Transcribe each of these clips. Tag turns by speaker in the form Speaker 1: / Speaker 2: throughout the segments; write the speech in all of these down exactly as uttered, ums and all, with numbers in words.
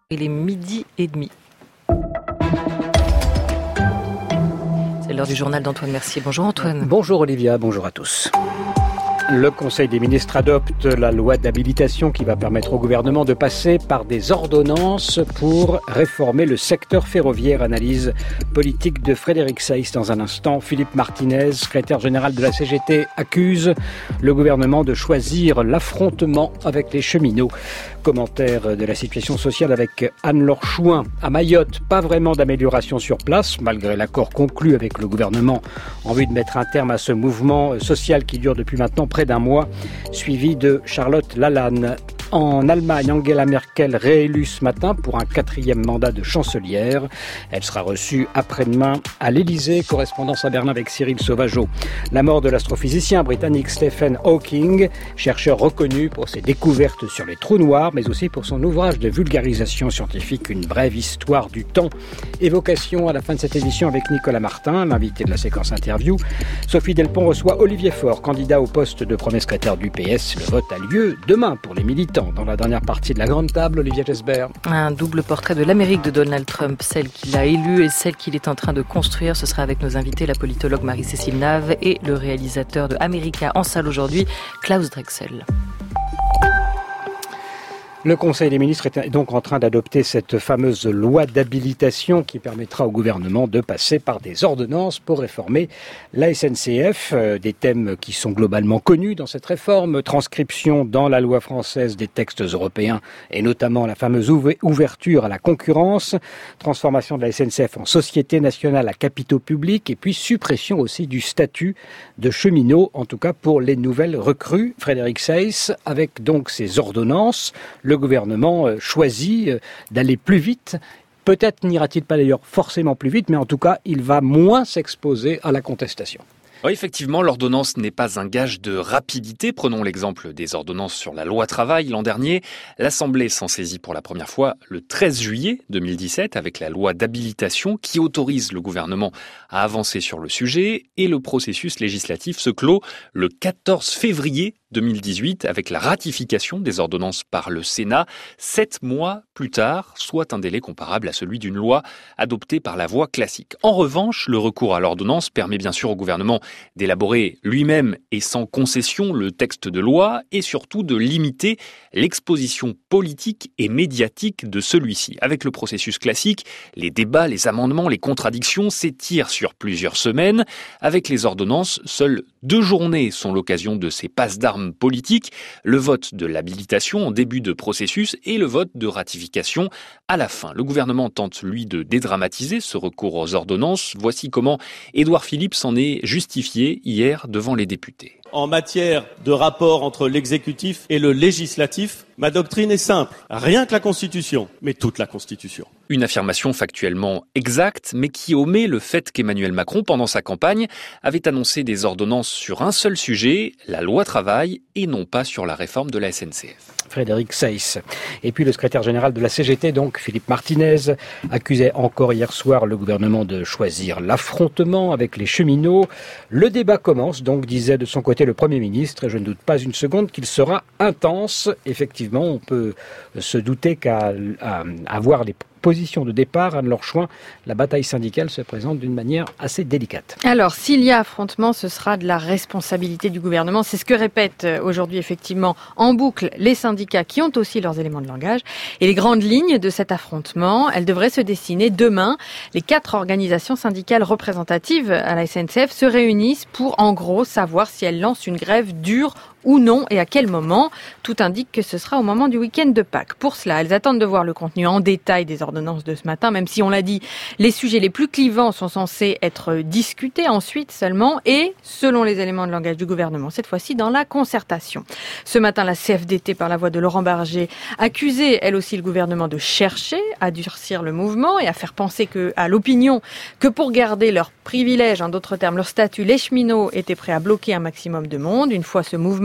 Speaker 1: Il est midi et demi. C'est l'heure du journal d'Antoine Mercier. Bonjour Antoine.
Speaker 2: Bonjour Olivia, bonjour à tous. Le Conseil des ministres adopte la loi d'habilitation qui va permettre au gouvernement de passer par des ordonnances pour réformer le secteur ferroviaire. Analyse politique de Frédéric Seyss dans un instant. Philippe Martinez, secrétaire général de la C G T, accuse le gouvernement de choisir l'affrontement avec les cheminots. Commentaire de la situation sociale avec Anne-Laure Chouin. À Mayotte, pas vraiment d'amélioration sur place, malgré l'accord conclu avec le gouvernement en vue de mettre un terme à ce mouvement social qui dure depuis maintenant près d'un mois, suivi de Charlotte Lalanne. En Allemagne, Angela Merkel réélue ce matin pour un quatrième mandat de chancelière. Elle sera reçue après-demain à l'Élysée. Correspondance à Berlin avec Cyril Sauvageau. La mort de l'astrophysicien britannique Stephen Hawking, chercheur reconnu pour ses découvertes sur les trous noirs, mais aussi pour son ouvrage de vulgarisation scientifique, Une brève histoire du temps. Évocation à la fin de cette édition avec Nicolas Martin, l'invité de la séquence interview. Sophie Delpont reçoit Olivier Faure, candidat au poste de premier secrétaire du P S. Le vote a lieu demain pour les militants. Dans la dernière partie de la grande table, Olivier Gesbert.
Speaker 1: Un double portrait de l'Amérique de Donald Trump, celle qu'il a élue et celle qu'il est en train de construire. Ce sera avec nos invités, la politologue Marie-Cécile Nave et le réalisateur de America en salle aujourd'hui, Klaus Drexel.
Speaker 2: Le Conseil des ministres est donc en train d'adopter cette fameuse loi d'habilitation qui permettra au gouvernement de passer par des ordonnances pour réformer la S N C F. Des thèmes qui sont globalement connus dans cette réforme. Transcription dans la loi française des textes européens et notamment la fameuse ouverture à la concurrence. Transformation de la S N C F en société nationale à capitaux publics et puis suppression aussi du statut de cheminot, en tout cas pour les nouvelles recrues. Frédéric Seyss, avec donc ces ordonnances, le gouvernement choisit d'aller plus vite. Peut-être n'ira-t-il pas d'ailleurs forcément plus vite, mais en tout cas, il va moins s'exposer à la contestation.
Speaker 3: Oui, effectivement, l'ordonnance n'est pas un gage de rapidité. Prenons l'exemple des ordonnances sur la loi travail. L'an dernier, l'Assemblée s'en saisit pour la première fois le treize juillet deux mille dix-sept avec la loi d'habilitation qui autorise le gouvernement à avancer sur le sujet et le processus législatif se clôt le quatorze février deux mille dix-huit avec la ratification des ordonnances par le Sénat, sept mois plus tard, soit un délai comparable à celui d'une loi adoptée par la voie classique. En revanche, le recours à l'ordonnance permet bien sûr au gouvernement d'élaborer lui-même et sans concession le texte de loi et surtout de limiter l'exposition politique et médiatique de celui-ci. Avec le processus classique, les débats, les amendements, les contradictions s'étirent sur plusieurs semaines. Avec les ordonnances, seules deux journées sont l'occasion de ces passes d'armes politiques, le vote de l'habilitation en début de processus et le vote de ratification à la fin. Le gouvernement tente, lui, de dédramatiser ce recours aux ordonnances. Voici comment Édouard Philippe s'en est justifié hier devant les députés.
Speaker 4: En matière de rapport entre l'exécutif et le législatif, ma doctrine est simple. Rien que la Constitution, mais toute la Constitution.
Speaker 3: Une affirmation factuellement exacte, mais qui omet le fait qu'Emmanuel Macron, pendant sa campagne, avait annoncé des ordonnances sur un seul sujet, la loi travail, et non pas sur la réforme de la S N C F.
Speaker 2: Frédéric Seyss. Et puis le secrétaire général de la C G T, donc Philippe Martinez, accusait encore hier soir le gouvernement de choisir l'affrontement avec les cheminots. Le débat commence, donc disait de son côté le Premier ministre, et je ne doute pas une seconde qu'il sera intense. Effectivement, on peut se douter qu'à à, à voir les position de départ, Anne-Laure Chouin, la bataille syndicale se présente d'une manière assez délicate.
Speaker 5: Alors, s'il y a affrontement, ce sera de la responsabilité du gouvernement. C'est ce que répètent aujourd'hui, effectivement, en boucle les syndicats qui ont aussi leurs éléments de langage. Et les grandes lignes de cet affrontement, elles devraient se dessiner demain. Les quatre organisations syndicales représentatives à la S N C F se réunissent pour, en gros, savoir si elles lancent une grève dure ou non et à quel moment. Tout indique que ce sera au moment du week-end de Pâques. Pour cela, elles attendent de voir le contenu en détail des ordonnances de ce matin, même si on l'a dit, les sujets les plus clivants sont censés être discutés ensuite seulement et, selon les éléments de langage du gouvernement, cette fois-ci dans la concertation. Ce matin, la C F D T, par la voix de Laurent Barger, accusait elle aussi le gouvernement de chercher à durcir le mouvement et à faire penser que, à l'opinion que pour garder leurs privilèges, en d'autres termes leur statut, les cheminots étaient prêts à bloquer un maximum de monde. Une fois ce mouvement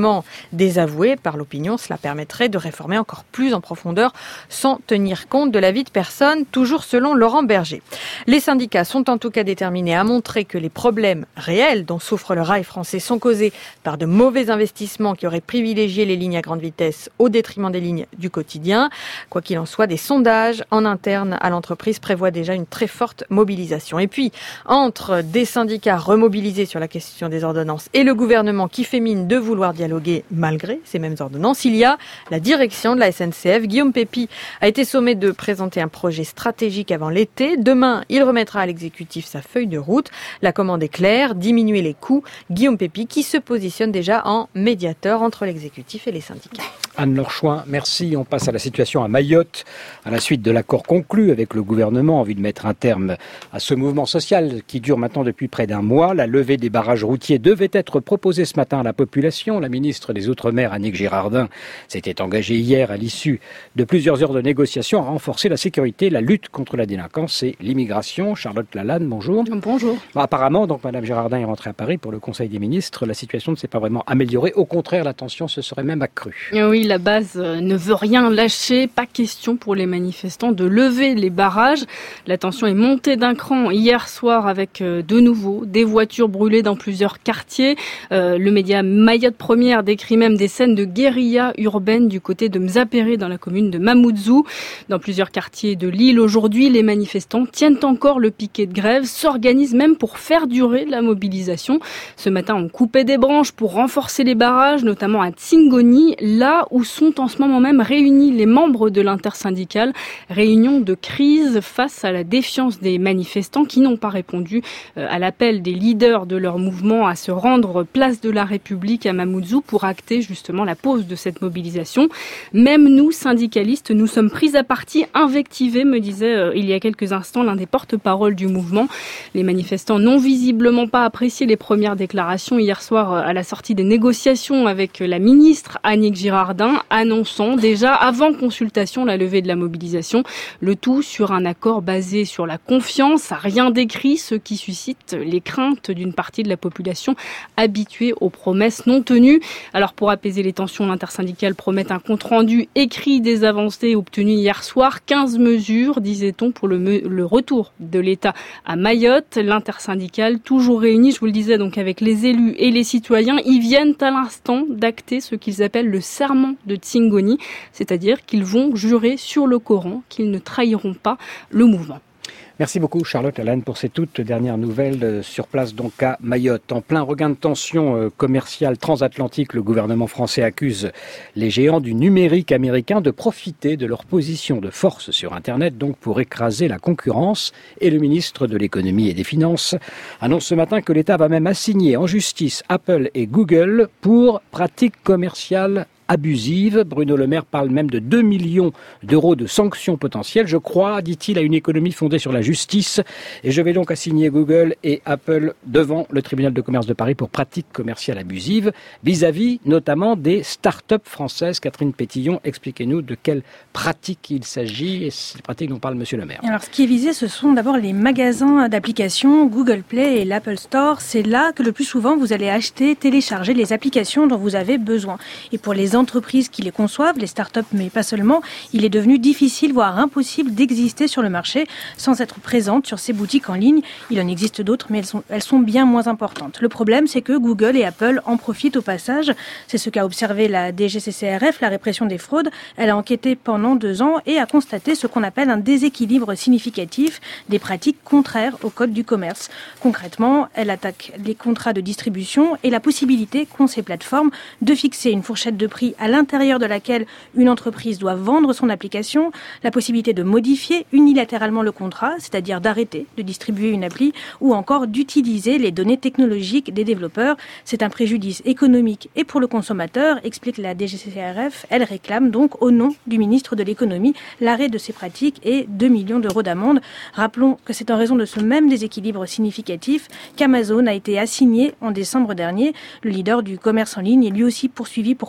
Speaker 5: largement désavoué par l'opinion. Cela permettrait de réformer encore plus en profondeur sans tenir compte de la vie de personne, toujours selon Laurent Berger. Les syndicats sont en tout cas déterminés à montrer que les problèmes réels dont souffre le rail français sont causés par de mauvais investissements qui auraient privilégié les lignes à grande vitesse au détriment des lignes du quotidien. Quoi qu'il en soit, des sondages en interne à l'entreprise prévoient déjà une très forte mobilisation. Et puis, entre des syndicats remobilisés sur la question des ordonnances et le gouvernement qui fait mine de vouloir dialoguer malgré ces mêmes ordonnances, il y a la direction de la S N C F. Guillaume Pepy a été sommé de présenter un projet stratégique avant l'été. Demain, il remettra à l'exécutif sa feuille de route. La commande est claire, diminuer les coûts. Guillaume Pepy qui se positionne déjà en médiateur entre l'exécutif et les syndicats.
Speaker 2: Anne-Laure Chouin, merci. On passe à la situation à Mayotte. À la suite de l'accord conclu avec le gouvernement en vue de mettre un terme à ce mouvement social qui dure maintenant depuis près d'un mois, la levée des barrages routiers devait être proposée ce matin à la population. La ministre des Outre-mer, Annick Girardin, s'était engagée hier à l'issue de plusieurs heures de négociations à renforcer la sécurité, la lutte contre la délinquance et l'immigration. Charlotte Lalanne, bonjour.
Speaker 6: Bonjour.
Speaker 2: Apparemment, donc, Madame Girardin est rentrée à Paris pour le Conseil des ministres. La situation ne s'est pas vraiment améliorée. Au contraire, la tension se serait même accrue.
Speaker 6: Oui, la base ne veut rien lâcher. Pas question pour les manifestants de lever les barrages. La tension est montée d'un cran hier soir avec de nouveau des voitures brûlées dans plusieurs quartiers. Euh, le média Mayotte Première décrit même des scènes de guérilla urbaine du côté de Mzapéré dans la commune de Mamoudzou. Dans plusieurs quartiers de l'île aujourd'hui, les manifestants tiennent encore le piquet de grève, s'organisent même pour faire durer la mobilisation. Ce matin, on coupait des branches pour renforcer les barrages, notamment à Tsingoni, là où sont en ce moment même réunis les membres de l'intersyndicale. Réunion de crise face à la défiance des manifestants qui n'ont pas répondu à l'appel des leaders de leur mouvement à se rendre place de la République à Mamoudzou pour acter justement la pause de cette mobilisation. Même nous, syndicalistes, nous sommes pris à partie, invectivés, me disait euh, il y a quelques instants l'un des porte-parole du mouvement. Les manifestants n'ont visiblement pas apprécié les premières déclarations hier soir à la sortie des négociations avec la ministre Annick Girardin, annonçant déjà avant consultation la levée de la mobilisation. Le tout sur un accord basé sur la confiance, rien d'écrit, ce qui suscite les craintes d'une partie de la population habituée aux promesses non tenues. Alors pour apaiser les tensions, l'intersyndicale promet un compte-rendu écrit des avancées obtenues hier soir. quinze mesures, disait-on, pour le, me- le retour de l'État à Mayotte. L'intersyndicale, toujours réunie, je vous le disais, donc avec les élus et les citoyens, ils viennent à l'instant d'acter ce qu'ils appellent le serment de Tsingoni, c'est-à-dire qu'ils vont jurer sur le Coran qu'ils ne trahiront pas le mouvement.
Speaker 2: Merci beaucoup Charlotte Lalanne pour ces toutes dernières nouvelles sur place donc à Mayotte. En plein regain de tension commerciale transatlantique, le gouvernement français accuse les géants du numérique américain de profiter de leur position de force sur Internet donc pour écraser la concurrence. Et le ministre de l'économie et des finances annonce ce matin que l'État va même assigner en justice Apple et Google pour pratiques commerciales abusive. Bruno Le Maire parle même de deux millions d'euros de sanctions potentielles. Je crois, dit-il, à une économie fondée sur la justice. Et je vais donc assigner Google et Apple devant le tribunal de commerce de Paris pour pratiques commerciales abusives, vis-à-vis notamment des start-up françaises. Catherine Pétillon, expliquez-nous de quelles pratiques il s'agit et ces pratiques dont parle Monsieur Le Maire.
Speaker 7: Alors, ce qui est visé, ce sont d'abord les magasins d'applications, Google Play et l'Apple Store. C'est là que le plus souvent vous allez acheter, télécharger les applications dont vous avez besoin. Et pour les entreprises qui les conçoivent, les start-up, mais pas seulement, il est devenu difficile, voire impossible d'exister sur le marché sans être présente sur ces boutiques en ligne. Il en existe d'autres, mais elles sont, elles sont bien moins importantes. Le problème, c'est que Google et Apple en profitent au passage. C'est ce qu'a observé la D G C C R F, la répression des fraudes. Elle a enquêté pendant deux ans et a constaté ce qu'on appelle un déséquilibre significatif des pratiques contraires au code du commerce. Concrètement, elle attaque les contrats de distribution et la possibilité qu'ont ces plateformes de fixer une fourchette de prix à l'intérieur de laquelle une entreprise doit vendre son application, la possibilité de modifier unilatéralement le contrat, c'est-à-dire d'arrêter de distribuer une appli, ou encore d'utiliser les données technologiques des développeurs. C'est un préjudice économique et pour le consommateur, explique la D G C C R F. Elle réclame donc au nom du ministre de l'économie l'arrêt de ces pratiques et deux millions d'euros d'amende. Rappelons que c'est en raison de ce même déséquilibre significatif qu'Amazon a été assigné en décembre dernier. Le leader du commerce en ligne est lui aussi poursuivi pour pratique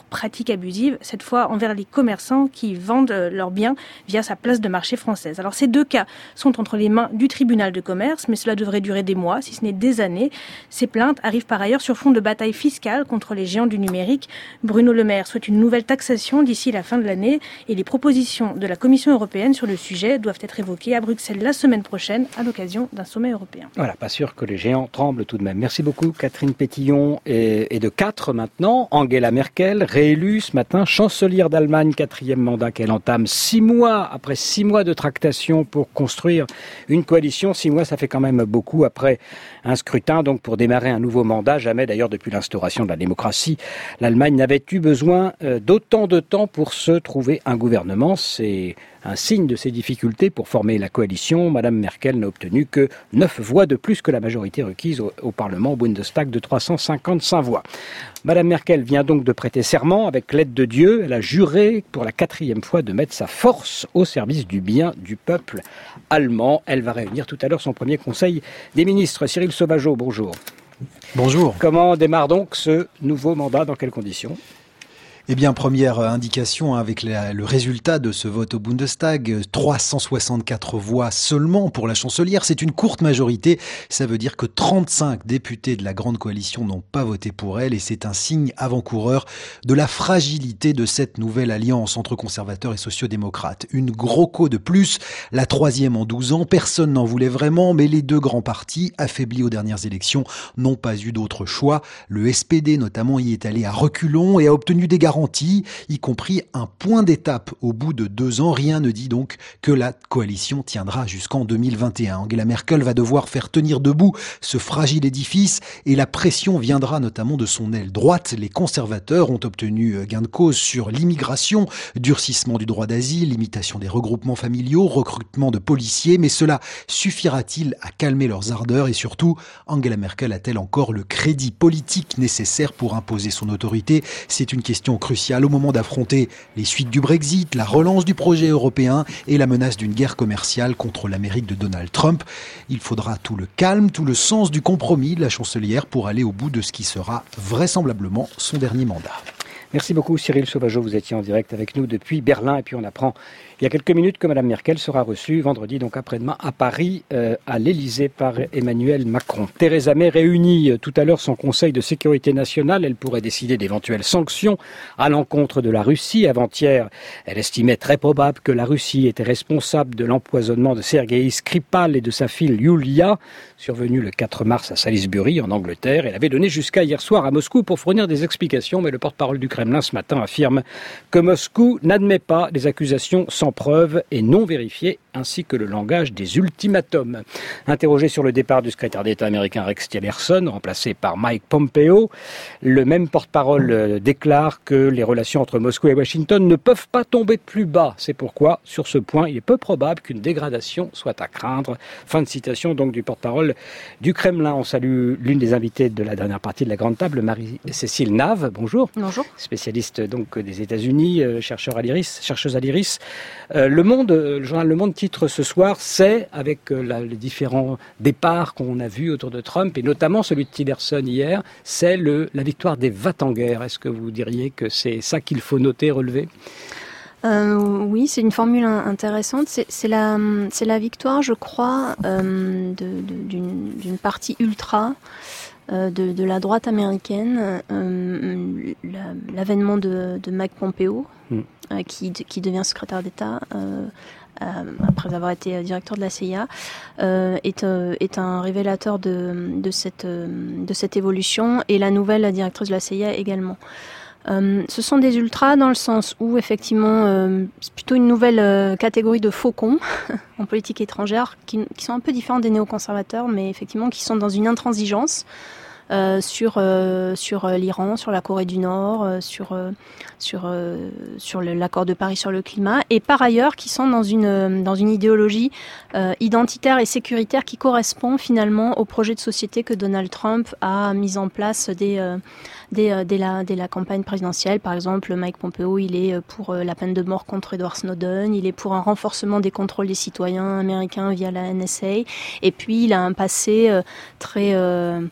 Speaker 7: pratiques abusives, cette fois envers les commerçants qui vendent leurs biens via sa place de marché française. Alors ces deux cas sont entre les mains du tribunal de commerce, mais cela devrait durer des mois, si ce n'est des années. Ces plaintes arrivent par ailleurs sur fond de bataille fiscale contre les géants du numérique. Bruno Le Maire souhaite une nouvelle taxation d'ici la fin de l'année et les propositions de la Commission européenne sur le sujet doivent être évoquées à Bruxelles la semaine prochaine à l'occasion d'un sommet européen.
Speaker 2: Voilà, pas sûr que les géants tremblent tout de même. Merci beaucoup Catherine Pétillon. Et, et de quatre maintenant, Angela Merkel, réélue ce matin, chancelière d'Allemagne, quatrième mandat qu'elle entame, six mois après six mois de tractation pour construire une coalition. Six mois, ça fait quand même beaucoup après un scrutin, donc pour démarrer un nouveau mandat. Jamais d'ailleurs depuis l'instauration de la démocratie, l'Allemagne n'avait eu besoin d'autant de temps pour se trouver un gouvernement. C'est un signe de ses difficultés pour former la coalition. Madame Merkel n'a obtenu que neuf voix de plus que la majorité requise au, au Parlement, au Bundestag, de trois cent cinquante-cinq voix. Madame Merkel vient donc de prêter serment avec l'aide de Dieu. Elle a juré pour la quatrième fois de mettre sa force au service du bien du peuple allemand. Elle va réunir tout à l'heure son premier conseil des ministres. Cyril Sauvageau, bonjour.
Speaker 8: Bonjour.
Speaker 2: Comment démarre donc ce nouveau mandat? Dans quelles conditions?
Speaker 8: Eh bien, première indication avec la, le résultat de ce vote au Bundestag, trois cent soixante-quatre voix seulement pour la chancelière. C'est une courte majorité. Ça veut dire que trente-cinq députés de la grande coalition n'ont pas voté pour elle et c'est un signe avant-coureur de la fragilité de cette nouvelle alliance entre conservateurs et sociodémocrates. Une GroKo de plus, la troisième en douze ans. Personne n'en voulait vraiment, mais les deux grands partis, affaiblis aux dernières élections, n'ont pas eu d'autre choix. Le S P D notamment y est allé à reculons et a obtenu des garanties, y compris un point d'étape au bout de deux ans. Rien ne dit donc que la coalition tiendra jusqu'en deux mille vingt et un. Angela Merkel va devoir faire tenir debout ce fragile édifice et la pression viendra notamment de son aile droite. Les conservateurs ont obtenu gain de cause sur l'immigration, durcissement du droit d'asile, limitation des regroupements familiaux, recrutement de policiers, mais cela suffira-t-il à calmer leurs ardeurs et surtout, Angela Merkel a-t-elle encore le crédit politique nécessaire pour imposer son autorité? C'est une question crucial au moment d'affronter les suites du Brexit, la relance du projet européen et la menace d'une guerre commerciale contre l'Amérique de Donald Trump. Il faudra tout le calme, tout le sens du compromis de la chancelière pour aller au bout de ce qui sera vraisemblablement son dernier mandat.
Speaker 2: Merci beaucoup Cyril Sauvageau, vous étiez en direct avec nous depuis Berlin et puis on apprend il y a quelques minutes que Mme Merkel sera reçue vendredi, donc après-demain, à Paris, euh, à l'Élysée par Emmanuel Macron. Theresa May réunit euh, tout à l'heure son Conseil de sécurité nationale. Elle pourrait décider d'éventuelles sanctions à l'encontre de la Russie. Avant-hier, elle estimait très probable que la Russie était responsable de l'empoisonnement de Sergei Skripal et de sa fille Yulia, survenu le quatre mars à Salisbury, en Angleterre. Elle avait donné jusqu'à hier soir à Moscou pour fournir des explications, mais le porte-parole du Kremlin ce matin affirme que Moscou n'admet pas les accusations sans preuve et non vérifiées, ainsi que le langage des ultimatums. Interrogé sur le départ du secrétaire d'État américain Rex Tillerson, remplacé par Mike Pompeo, le même porte-parole déclare que les relations entre Moscou et Washington ne peuvent pas tomber plus bas. C'est pourquoi, sur ce point, il est peu probable qu'une dégradation soit à craindre. Fin de citation donc du porte-parole du Kremlin. On salue l'une des invitées de la dernière partie de la Grande Table, Marie-Cécile Nave. Bonjour.
Speaker 5: Bonjour.
Speaker 2: Spécialiste donc des États-Unis, chercheur à l'Iris, chercheuse à l'Iris. Euh, le Monde, le journal Le Monde titre ce soir, c'est avec euh, la, les différents départs qu'on a vus autour de Trump et notamment celui de Tillerson hier, c'est le, la victoire des va-t-en-guerre. Est-ce que vous diriez que c'est ça qu'il faut noter, relever ?
Speaker 9: Euh, oui, c'est une formule intéressante. C'est, c'est, la, c'est la victoire, je crois, euh, de, de, d'une, d'une partie ultra euh, de, de la droite américaine. Euh, la, l'avènement de, de Mike Pompeo, mm. euh, qui, qui devient secrétaire d'État euh, euh, après avoir été directeur de la C I A, euh, est, euh, est un révélateur de, de, cette, de cette évolution, et la nouvelle directrice de la C I A également. Euh, ce sont des ultras dans le sens où effectivement euh, c'est plutôt une nouvelle euh, catégorie de faucons en politique étrangère qui, qui sont un peu différents des néoconservateurs, mais effectivement qui sont dans une intransigeance euh, sur euh, sur l'Iran, sur la Corée du Nord, euh, sur euh, sur euh, sur le, l'accord de Paris sur le climat, et par ailleurs qui sont dans une dans une idéologie euh, identitaire et sécuritaire qui correspond finalement au projet de société que Donald Trump a mis en place dès euh, Dès, dès, la, dès la campagne présidentielle. Par exemple, Mike Pompeo, il est pour la peine de mort contre Edward Snowden, il est pour un renforcement des contrôles des citoyens américains via la N S A, et puis il a un passé très... Euh,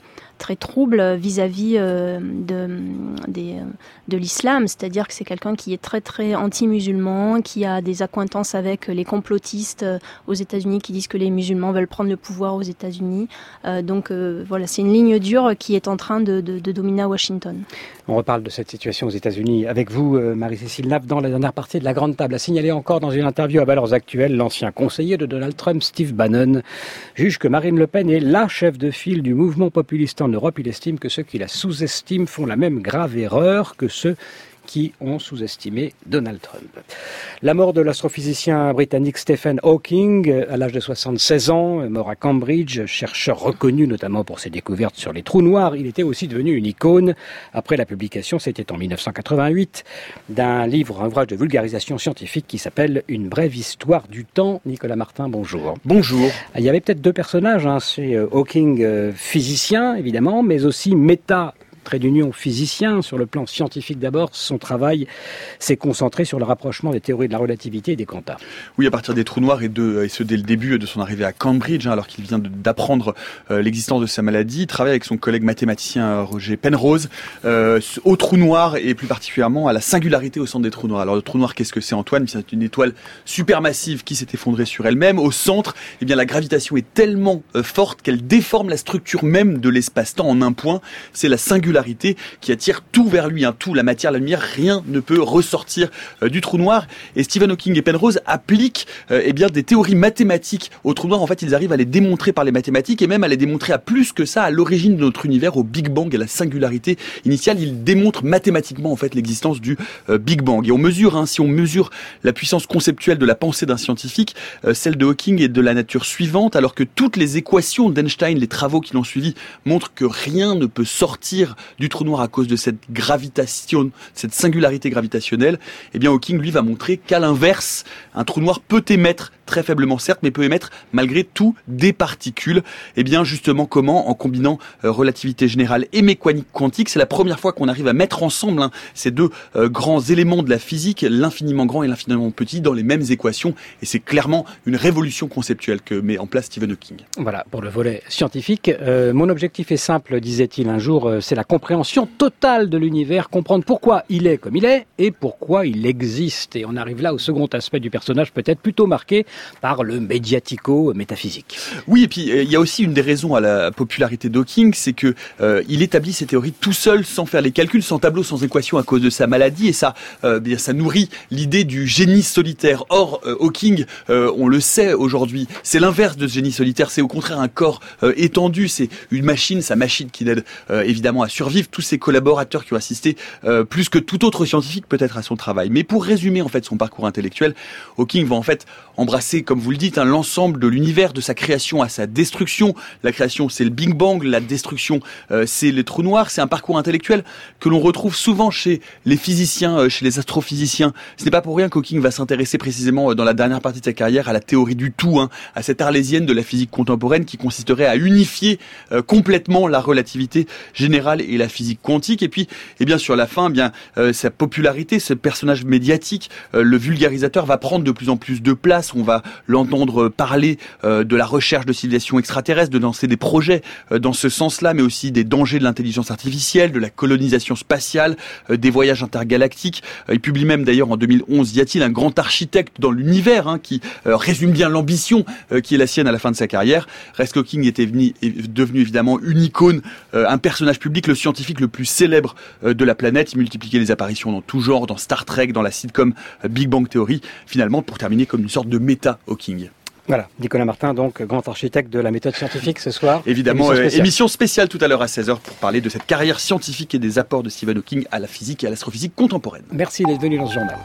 Speaker 9: très trouble vis-à-vis euh, de, des, de l'islam, c'est-à-dire que c'est quelqu'un qui est très très anti-musulman, qui a des accointances avec les complotistes aux États-Unis qui disent que les musulmans veulent prendre le pouvoir aux États-Unis. Euh, donc euh, voilà, c'est une ligne dure qui est en train de, de, de dominer à Washington.
Speaker 2: On reparle de cette situation aux États-Unis avec vous, Marie-Cécile Nappe, dans la dernière partie de la Grande Table. A signalé encore dans une interview à Valeurs Actuelles, l'ancien conseiller de Donald Trump, Steve Bannon, juge que Marine Le Pen est la chef de file du mouvement populiste en Europe. Il estime que ceux qui la sous-estiment font la même grave erreur que ceux qui ont sous-estimé Donald Trump. La mort de l'astrophysicien britannique Stephen Hawking, à l'âge de soixante-seize ans, mort à Cambridge, chercheur reconnu notamment pour ses découvertes sur les trous noirs. Il était aussi devenu une icône après la publication, c'était en mille neuf cent quatre-vingt-huit, d'un livre, un ouvrage de vulgarisation scientifique qui s'appelle « Une brève histoire du temps ». Nicolas Martin, bonjour.
Speaker 10: Bonjour.
Speaker 2: Il y avait peut-être deux personnages, hein, c'est Hawking, euh, physicien évidemment, mais aussi méta trait d'union physicien, sur le plan scientifique d'abord, son travail s'est concentré sur le rapprochement des théories de la relativité et des quanta.
Speaker 10: Oui, à partir des trous noirs et, de, et ce dès le début de son arrivée à Cambridge, hein, alors qu'il vient de, d'apprendre euh, l'existence de sa maladie, il travaille avec son collègue mathématicien Roger Penrose euh, aux trous noirs et plus particulièrement à la singularité au centre des trous noirs. Alors le trou noir, qu'est-ce que c'est, Antoine ? C'est une étoile supermassive qui s'est effondrée sur elle-même. Au centre, eh bien, la gravitation est tellement euh, forte qu'elle déforme la structure même de l'espace-temps en un point. C'est la singularité qui attire tout vers lui, hein, tout, la matière, la lumière, rien ne peut ressortir euh, du trou noir. Et Stephen Hawking et Penrose appliquent euh, eh bien, des théories mathématiques au trou noir. En fait, ils arrivent à les démontrer par les mathématiques et même à les démontrer à plus que ça, à l'origine de notre univers, au Big Bang, à la singularité initiale. Ils démontrent mathématiquement en fait l'existence du euh, Big Bang. Et on mesure, hein, si on mesure la puissance conceptuelle de la pensée d'un scientifique, euh, celle de Hawking est de la nature suivante, alors que toutes les équations d'Einstein, les travaux qui l'ont suivi, montrent que rien ne peut sortir du trou noir à cause de cette gravitation, cette singularité gravitationnelle. Eh bien, Hawking, lui, va montrer qu'à l'inverse, un trou noir peut émettre, très faiblement certes, mais peut émettre malgré tout des particules. Eh bien, justement, comment ? En combinant euh, relativité générale et mécanique quantique. C'est la première fois qu'on arrive à mettre ensemble hein, ces deux euh, grands éléments de la physique, l'infiniment grand et l'infiniment petit, dans les mêmes équations. Et c'est clairement une révolution conceptuelle que met en place Stephen Hawking.
Speaker 2: Voilà, pour le volet scientifique. Euh, mon objectif est simple, disait-il un jour, euh, c'est la compréhension totale de l'univers, comprendre pourquoi il est comme il est et pourquoi il existe. Et on arrive là au second aspect du personnage, peut-être plutôt marqué par le médiatico-métaphysique.
Speaker 10: Oui, et puis il y a aussi une des raisons à la popularité d'Hawking, c'est que euh, il établit ses théories tout seul, sans faire les calculs, sans tableau, sans équation, à cause de sa maladie, et ça, euh, bien, ça nourrit l'idée du génie solitaire. Or, euh, Hawking, euh, on le sait aujourd'hui, c'est l'inverse de ce génie solitaire. C'est au contraire un corps euh, étendu, c'est une machine, sa machine qui l'aide euh, évidemment à survivre. Tous ses collaborateurs qui ont assisté euh, plus que tout autre scientifique peut-être à son travail. Mais pour résumer en fait son parcours intellectuel, Hawking va en fait embrasser, comme vous le dites, hein, l'ensemble de l'univers, de sa création à sa destruction. La création, c'est le Big Bang, la destruction, euh, c'est les trous noirs. C'est un parcours intellectuel que l'on retrouve souvent chez les physiciens, euh, chez les astrophysiciens. Ce n'est pas pour rien qu'Hawking va s'intéresser précisément euh, dans la dernière partie de sa carrière à la théorie du tout, hein, à cette arlésienne de la physique contemporaine qui consisterait à unifier euh, complètement la relativité générale et la physique quantique. Et puis, et bien sur la fin, eh bien euh, sa popularité, ce personnage médiatique, euh, le vulgarisateur, va prendre de plus en plus de place. On va l'entendre parler euh, de la recherche de civilisations extraterrestres, de lancer des projets euh, dans ce sens-là, mais aussi des dangers de l'intelligence artificielle, de la colonisation spatiale, euh, des voyages intergalactiques. Euh, il publie même d'ailleurs en deux mille onze, y a-t-il un grand architecte dans l'univers hein, qui euh, résume bien l'ambition euh, qui est la sienne à la fin de sa carrière. Reste Hawking était venu, est devenu évidemment une icône, euh, un personnage public, le scientifique le plus célèbre euh, de la planète. Il multipliait les apparitions dans tout genre, dans Star Trek, dans la sitcom euh, Big Bang Theory, finalement pour terminer comme une sorte de méta-Hawking.
Speaker 2: Voilà, Nicolas Martin, donc grand architecte de la méthode scientifique ce soir.
Speaker 10: Évidemment, émission spéciale, euh, émission spéciale tout à l'heure à seize heures pour parler de cette carrière scientifique et des apports de Stephen Hawking à la physique et à l'astrophysique contemporaine.
Speaker 2: Merci d'être venu dans ce journal.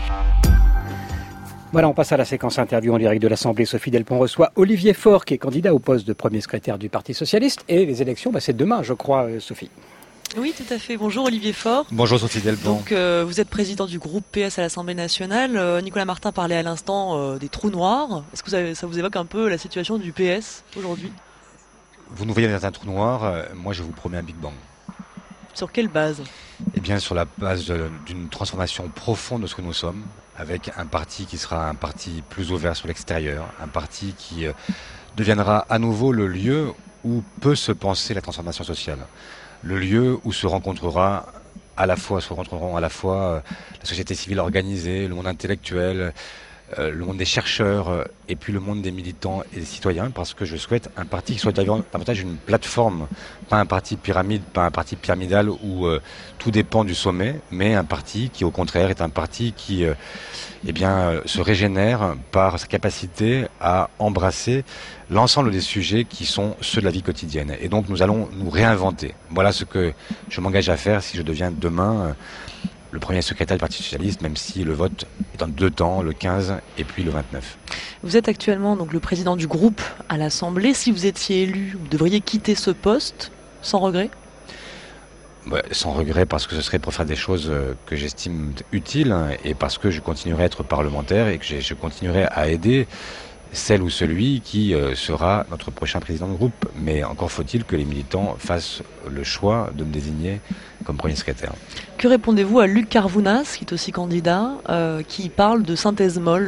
Speaker 2: Voilà, on passe à la séquence interview en direct de l'Assemblée. Sophie Delpont reçoit Olivier Faure, qui est candidat au poste de premier secrétaire du Parti Socialiste. Et les élections, bah, c'est demain, je crois, Sophie.
Speaker 11: Oui, tout à fait. Bonjour Olivier Faure.
Speaker 12: Bonjour Sophie Delpont.
Speaker 11: Donc euh, vous êtes président du groupe P S à l'Assemblée nationale. Euh, Nicolas Martin parlait à l'instant euh, des trous noirs. Est-ce que vous avez, ça vous évoque un peu la situation du P S aujourd'hui ?
Speaker 12: Vous nous voyez dans un trou noir, euh, moi je vous promets un Big Bang.
Speaker 11: Sur quelle base ?
Speaker 12: Eh bien sur la base de, d'une transformation profonde de ce que nous sommes, avec un parti qui sera un parti plus ouvert sur l'extérieur, un parti qui euh, deviendra à nouveau le lieu où peut se penser la transformation sociale. Le lieu où se rencontrera à la fois, se rencontreront à la fois euh, la société civile organisée, le monde intellectuel, euh, le monde des chercheurs euh, et puis le monde des militants et des citoyens, parce que je souhaite un parti qui soit davantage une plateforme, pas un parti pyramide, pas un parti pyramidal où euh, tout dépend du sommet, mais un parti qui au contraire est un parti qui euh, eh bien, euh, se régénère par sa capacité à embrasser l'ensemble des sujets qui sont ceux de la vie quotidienne. Et donc nous allons nous réinventer. Voilà ce que je m'engage à faire si je deviens demain euh, le premier secrétaire du Parti Socialiste, même si le vote est en deux temps, le quinze et puis le vingt-neuf.
Speaker 11: Vous êtes actuellement donc le président du groupe à l'Assemblée. Si vous étiez élu, vous devriez quitter ce poste sans regret ?
Speaker 12: Ouais, sans regret, parce que ce serait pour faire des choses que j'estime utiles et parce que je continuerai à être parlementaire et que je continuerai à aider celle ou celui qui euh, sera notre prochain président de groupe. Mais encore faut-il que les militants fassent le choix de me désigner comme premier secrétaire.
Speaker 11: Que répondez-vous à Luc Carvounas, qui est aussi candidat, euh, qui parle de synthèse molle ?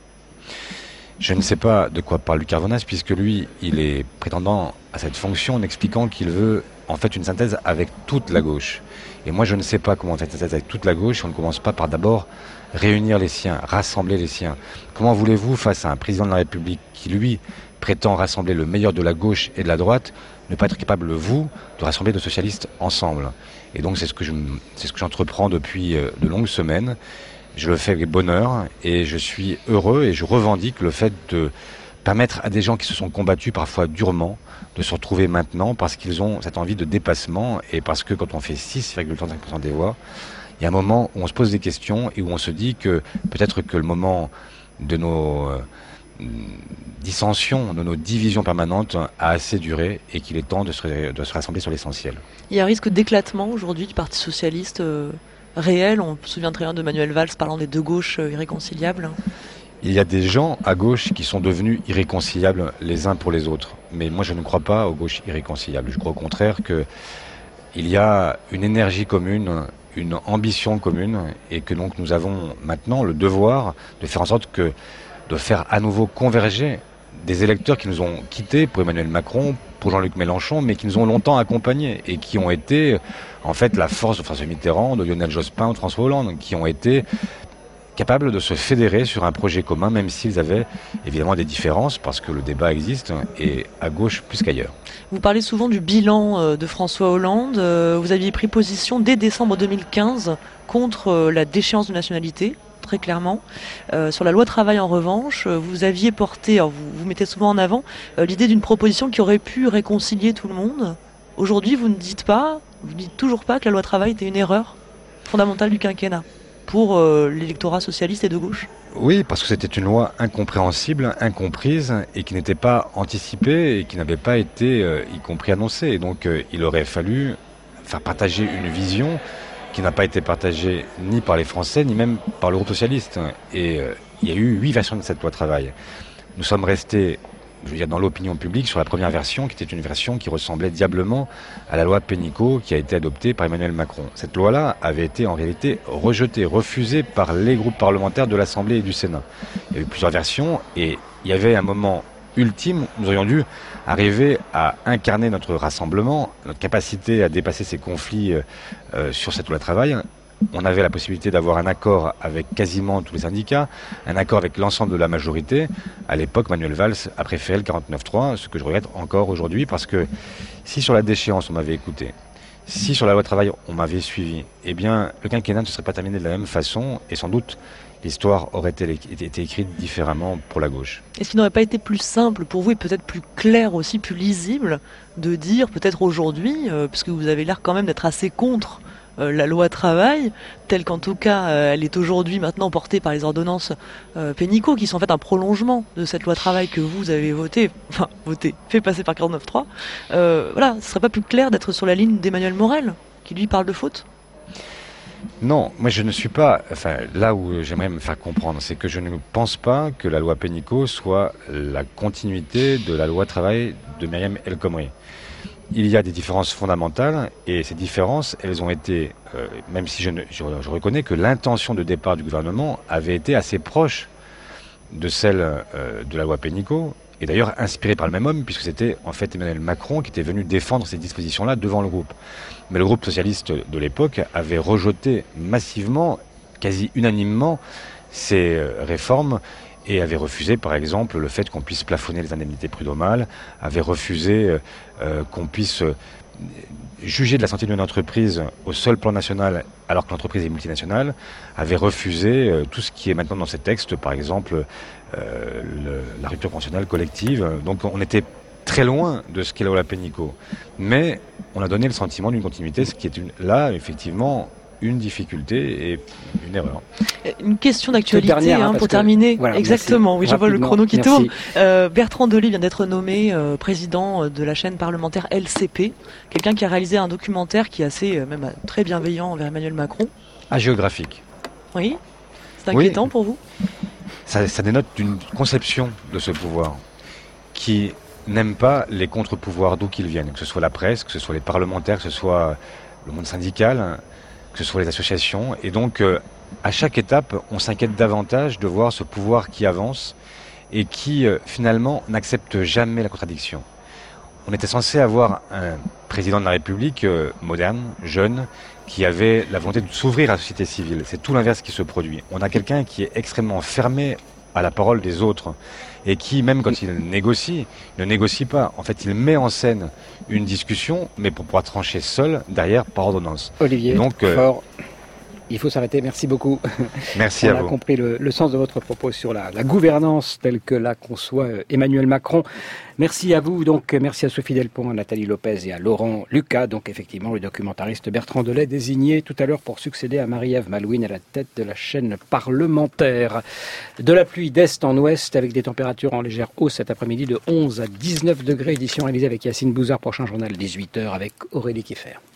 Speaker 12: Je ne sais pas de quoi parle Luc Carvounas, puisque lui, il est prétendant à cette fonction en expliquant qu'il veut en fait une synthèse avec toute la gauche. Et moi, je ne sais pas comment on fait une synthèse avec toute la gauche si on ne commence pas par d'abord réunir les siens, rassembler les siens. Comment voulez-vous, face à un président de la République qui, lui, prétend rassembler le meilleur de la gauche et de la droite, ne pas être capable, vous, de rassembler de socialistes ensemble ? Et donc, c'est ce que je, c'est ce que j'entreprends depuis de longues semaines. Je le fais avec bonheur et je suis heureux et je revendique le fait de permettre à des gens qui se sont combattus parfois durement de se retrouver maintenant parce qu'ils ont cette envie de dépassement et parce que quand on fait six virgule trente-cinq pour cent des voix, il y a un moment où on se pose des questions et où on se dit que peut-être que le moment de nos euh, dissensions, de nos divisions permanentes a assez duré et qu'il est temps de se, de se rassembler sur l'essentiel.
Speaker 11: Il y a un risque d'éclatement aujourd'hui du Parti Socialiste euh, réel. On se souvient très bien de Manuel Valls parlant des deux gauches euh, irréconciliables.
Speaker 12: Il y a des gens à gauche qui sont devenus irréconciliables les uns pour les autres. Mais moi, je ne crois pas aux gauches irréconciliables. Je crois au contraire qu'il y a une énergie commune, une ambition commune, et que donc nous avons maintenant le devoir de faire en sorte que, de faire à nouveau converger des électeurs qui nous ont quittés pour Emmanuel Macron, pour Jean-Luc Mélenchon, mais qui nous ont longtemps accompagnés et qui ont été, en fait, la force de François Mitterrand, de Lionel Jospin ou de François Hollande, qui ont été capables de se fédérer sur un projet commun, même s'ils avaient évidemment des différences, parce que le débat existe, et à gauche plus qu'ailleurs.
Speaker 11: Vous parlez souvent du bilan de François Hollande. Vous aviez pris position dès décembre deux mille quinze contre la déchéance de nationalité, très clairement. Euh, sur la loi travail, en revanche, vous aviez porté, alors vous, vous mettez souvent en avant, euh, l'idée d'une proposition qui aurait pu réconcilier tout le monde. Aujourd'hui, vous ne dites pas, vous ne dites toujours pas que la loi travail était une erreur fondamentale du quinquennat pour euh, l'électorat socialiste et de gauche.
Speaker 12: Oui, parce que c'était une loi incompréhensible, incomprise, et qui n'était pas anticipée, et qui n'avait pas été, euh, y compris annoncée. Et donc, euh, il aurait fallu faire partager une vision qui n'a pas été partagée ni par les Français, ni même par le groupe socialiste. Et euh, il y a eu huit versions de cette loi travail. Nous sommes restés, je veux dire, dans l'opinion publique sur la première version, qui était une version qui ressemblait diablement à la loi Pénicaud qui a été adoptée par Emmanuel Macron. Cette loi-là avait été en réalité rejetée, refusée par les groupes parlementaires de l'Assemblée et du Sénat. Il y a eu plusieurs versions et il y avait un moment ultime où nous aurions dû arriver à incarner notre rassemblement, notre capacité à dépasser ces conflits euh, sur cette loi travail. On avait la possibilité d'avoir un accord avec quasiment tous les syndicats, un accord avec l'ensemble de la majorité. À l'époque, Manuel Valls a préféré le quarante-neuf trois, ce que je regrette encore aujourd'hui, parce que si sur la déchéance on m'avait écouté, si sur la loi travail on m'avait suivi, eh bien le quinquennat ne serait pas terminé de la même façon, et sans doute l'histoire aurait été, été écrite différemment pour la gauche.
Speaker 11: Est-ce qu'il n'aurait pas été plus simple pour vous, et peut-être plus clair aussi, plus lisible, de dire peut-être aujourd'hui, euh, parce que vous avez l'air quand même d'être assez contre Euh, la loi travail, telle qu'en tout cas euh, elle est aujourd'hui maintenant portée par les ordonnances euh, Pénicaud, qui sont en fait un prolongement de cette loi travail que vous avez voté, enfin voté, fait passer par quarante-neuf trois. Euh, voilà, ce serait pas plus clair d'être sur la ligne d'Emmanuel Morel, qui lui parle de faute ?
Speaker 12: Non, moi je ne suis pas, enfin là où j'aimerais me faire comprendre, c'est que je ne pense pas que la loi Pénicaud soit la continuité de la loi travail de Myriam El Khomri. Il y a des différences fondamentales et ces différences, elles ont été, euh, même si je, ne, je, je reconnais que l'intention de départ du gouvernement avait été assez proche de celle euh, de la loi Pénicaud et d'ailleurs inspiré par le même homme, puisque c'était en fait Emmanuel Macron qui était venu défendre ces dispositions-là devant le groupe. Mais le groupe socialiste de l'époque avait rejeté massivement, quasi unanimement, ces réformes et avait refusé, par exemple, le fait qu'on puisse plafonner les indemnités prud'homales, avait refusé euh, qu'on puisse euh, juger de la santé d'une entreprise au seul plan national alors que l'entreprise est multinationale, avait refusé euh, tout ce qui est maintenant dans ces textes, par exemple euh, le, la rupture conventionnelle collective. Donc on était très loin de ce qu'est la loi Pénicaud. Mais on a donné le sentiment d'une continuité, ce qui est une, là, effectivement, une difficulté et une erreur.
Speaker 11: Une question d'actualité
Speaker 2: dernière, hein,
Speaker 11: hein, pour
Speaker 2: que,
Speaker 11: terminer.
Speaker 2: voilà,
Speaker 11: Exactement, oui, je vois le chrono qui
Speaker 2: merci.
Speaker 11: tourne. Euh, Bertrand Delay vient d'être nommé euh, président de la chaîne parlementaire L C P, quelqu'un qui a réalisé un documentaire qui est assez, euh, même très bienveillant envers Emmanuel Macron.
Speaker 12: Agéographique.
Speaker 11: Oui, c'est inquiétant
Speaker 12: oui.
Speaker 11: pour vous?
Speaker 12: ça, ça dénote d'une conception de ce pouvoir qui n'aime pas les contre-pouvoirs d'où qu'ils viennent, que ce soit la presse, que ce soit les parlementaires, que ce soit le monde syndical, que ce soit les associations. Et donc, euh, à chaque étape, on s'inquiète davantage de voir ce pouvoir qui avance et qui, euh, finalement, n'accepte jamais la contradiction. On était censé avoir un président de la République euh, moderne, jeune, qui avait la volonté de s'ouvrir à la société civile. C'est tout l'inverse qui se produit. On a quelqu'un qui est extrêmement fermé à la parole des autres et qui, même quand il négocie, ne négocie pas. En fait, il met en scène une discussion, mais pour pouvoir trancher seul, derrière, par ordonnance.
Speaker 2: Olivier,
Speaker 12: donc, euh,
Speaker 2: fort. Il faut s'arrêter. Merci beaucoup.
Speaker 12: Merci
Speaker 2: On
Speaker 12: à
Speaker 2: a
Speaker 12: vous.
Speaker 2: compris le, le sens de votre propos sur la, la gouvernance telle que la conçoit Emmanuel Macron. Merci à vous. Donc, merci à Sophie Delpont, à Nathalie Lopez et à Laurent Lucas. Donc, effectivement, le documentariste Bertrand Delay, désigné tout à l'heure pour succéder à Marie-Ève Malouine à la tête de la chaîne parlementaire. De la pluie d'est en ouest avec des températures en légère hausse cet après-midi de onze à dix-neuf degrés. Édition réalisée avec Yacine Bouzard. Prochain journal dix-huit heures avec Aurélie Keffer.